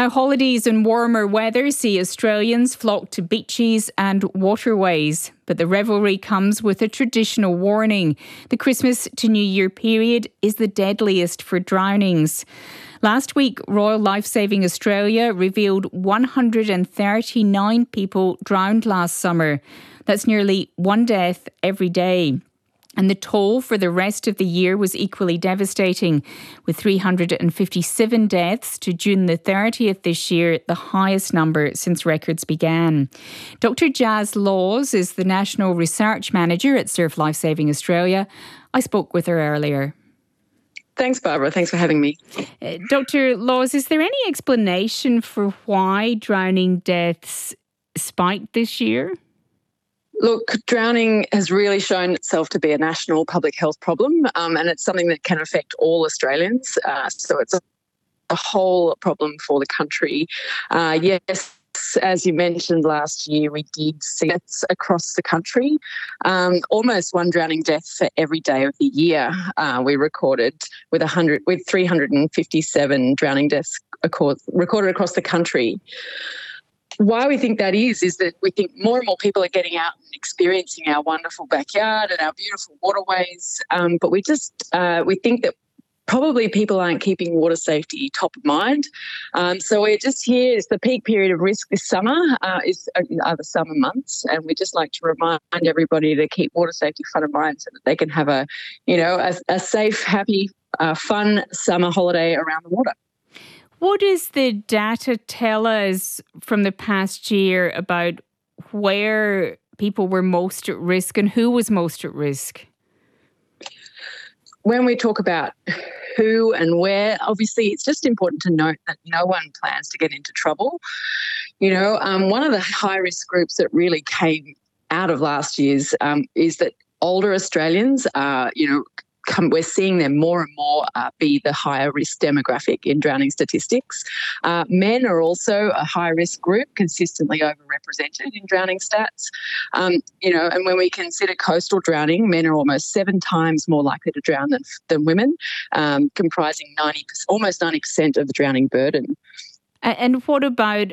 Now, holidays and warmer weather see Australians flock to beaches and waterways. But the revelry comes with a traditional warning. The Christmas to New Year period is the deadliest for drownings. Last week, Royal Lifesaving Australia revealed 139 people drowned last summer. That's nearly one death every day. And the toll for the rest of the year was equally devastating, with 357 deaths to June the 30th this year, the highest number since records began. Dr. Jaz Laws is the National Research Manager at Surf Lifesaving Australia. I spoke with her earlier. Thanks, Barbara. Thanks for having me. Dr. Laws, is there any explanation for why drowning deaths spiked this year? Look, drowning has really shown itself to be a national public health problem, and it's something that can affect all Australians. So it's a whole problem for the country. Yes, as you mentioned last year, we did see deaths across the country. Almost one drowning death for every day of the year we recorded, with 357 drowning deaths recorded across the country. Why we think that is that we think more and more people are getting out and experiencing our wonderful backyard and our beautiful waterways. But we think that probably people aren't keeping water safety top of mind. So we're just here. It's the peak period of risk this summer, are the summer months. And we just like to remind everybody to keep water safety front of mind so that they can have a safe, happy, fun summer holiday around the water. What does the data tell us from the past year about where people were most at risk and who was most at risk? When we talk about who and where, obviously it's just important to note that no one plans to get into trouble. One of the high-risk groups that really came out of last year's is that older Australians are, we're seeing them more and more be the higher risk demographic in drowning statistics. Men are also a high risk group, consistently overrepresented in drowning stats. And when we consider coastal drowning, men are almost 7 times more likely to drown than women, comprising almost 90% of the drowning burden. And what about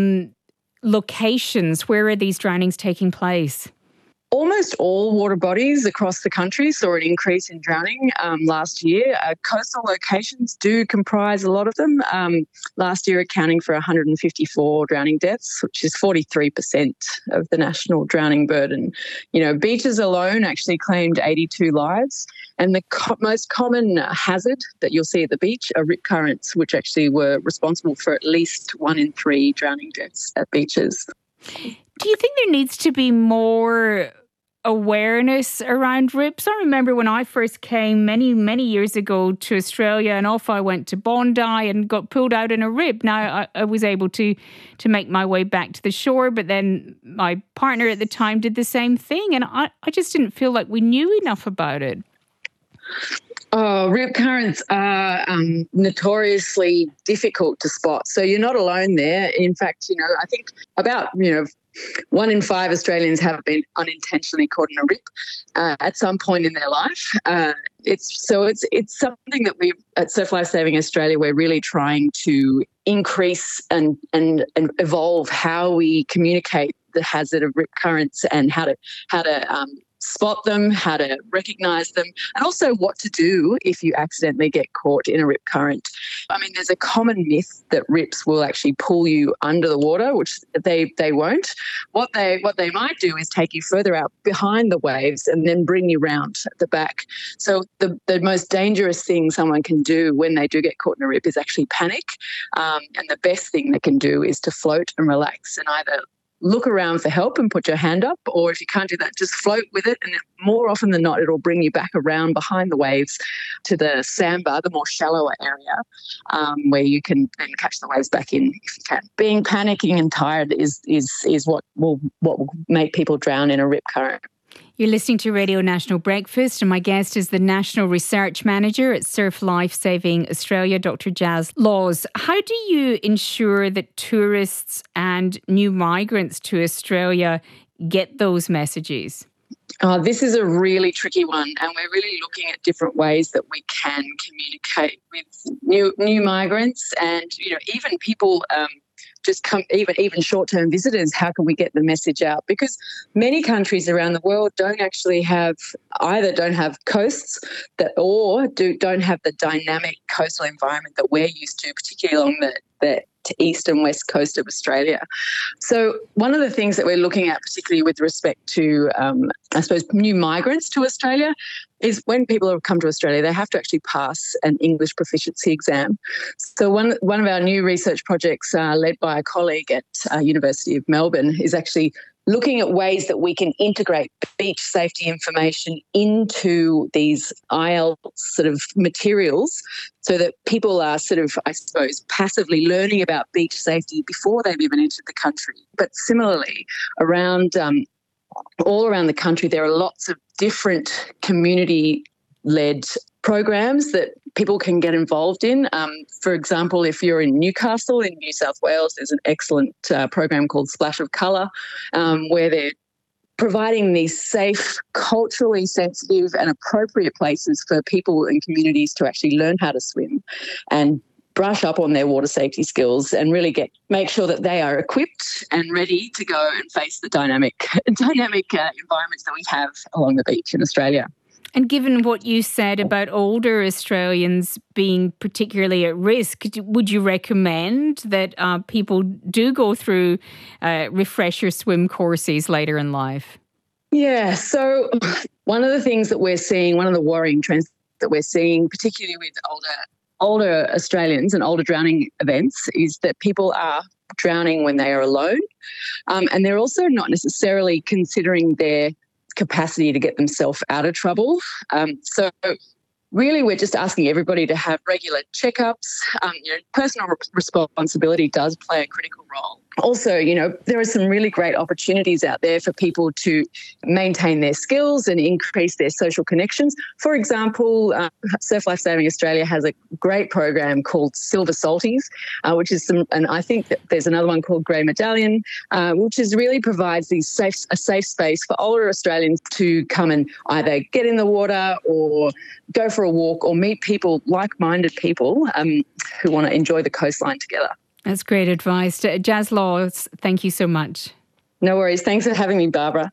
locations? Where are these drownings taking place? Almost all water bodies across the country saw an increase in drowning last year. Coastal locations do comprise a lot of them, last year accounting for 154 drowning deaths, which is 43% of the national drowning burden. Beaches alone actually claimed 82 lives, and the most common hazard that you'll see at the beach are rip currents, which actually were responsible for at least 1 in 3 drowning deaths at beaches. Do you think there needs to be more awareness around rips? I remember when I first came many, many years ago to Australia, and off I went to Bondi and got pulled out in a rip. Now, I was able to make my way back to the shore, but then my partner at the time did the same thing, and I just didn't feel like we knew enough about it. Oh, rip currents are notoriously difficult to spot. So you're not alone there. In fact, I think about, 1 in 5 Australians have been unintentionally caught in a rip at some point in their life. It's something that we at Surf Lifesaving Australia, we're really trying to increase and evolve how we communicate the hazard of rip currents and how to spot them, how to recognise them, and also what to do if you accidentally get caught in a rip current. I mean, there's a common myth that rips will actually pull you under the water, which they won't. What they might do is take you further out behind the waves and then bring you round at the back. So the most dangerous thing someone can do when they do get caught in a rip is actually panic. And the best thing they can do is to float and relax and either look around for help and put your hand up, or if you can't do that, just float with it, and more often than not, it'll bring you back around behind the waves to the sandbar, the more shallower area, where you can then catch the waves back in if you can. Being panicking and tired is what will make people drown in a rip current. You're listening to Radio National Breakfast, and my guest is the National Research Manager at Surf Lifesaving Australia, Dr. Jaz Laws. How do you ensure that tourists and new migrants to Australia get those messages? This is a really tricky one, and we're really looking at different ways that we can communicate with new migrants, and even people just come, even short-term visitors. How can we get the message out? Because many countries around the world don't have coasts don't have the dynamic coastal environment that we're used to, particularly along the east and west coast of Australia. So one of the things that we're looking at, particularly with respect to, I suppose, new migrants to Australia, is when people have come to Australia, they have to actually pass an English proficiency exam. So one of our new research projects, led by a colleague at University of Melbourne, is actually looking at ways that we can integrate beach safety information into these IELTS sort of materials so that people are sort of, I suppose, passively learning about beach safety before they've even entered the country. But similarly, all around the country, there are lots of different community-led programs that people can get involved in. For example, if you're in Newcastle in New South Wales, there's an excellent program called Splash of Colour, where they're providing these safe, culturally sensitive and appropriate places for people and communities to actually learn how to swim and brush up on their water safety skills and really make sure that they are equipped and ready to go and face the dynamic environments that we have along the beach in Australia. And given what you said about older Australians being particularly at risk, would you recommend that people do go through refresher swim courses later in life? Yeah, so one of the things that we're seeing, one of the worrying trends that we're seeing, particularly with older Australians and older drowning events, is that people are drowning when they are alone, and they're also not necessarily considering their capacity to get themselves out of trouble. So really, we're just asking everybody to have regular checkups. Personal responsibility does play a critical role. Also, there are some really great opportunities out there for people to maintain their skills and increase their social connections. For example, Surf Life Saving Australia has a great program called Silver Salties, which is and I think that there's another one called Grey Medallion, which really provides a safe space for older Australians to come and either get in the water or go for a walk or meet people, like-minded people who want to enjoy the coastline together. That's great advice. Jaz Laws, thank you so much. No worries. Thanks for having me, Barbara.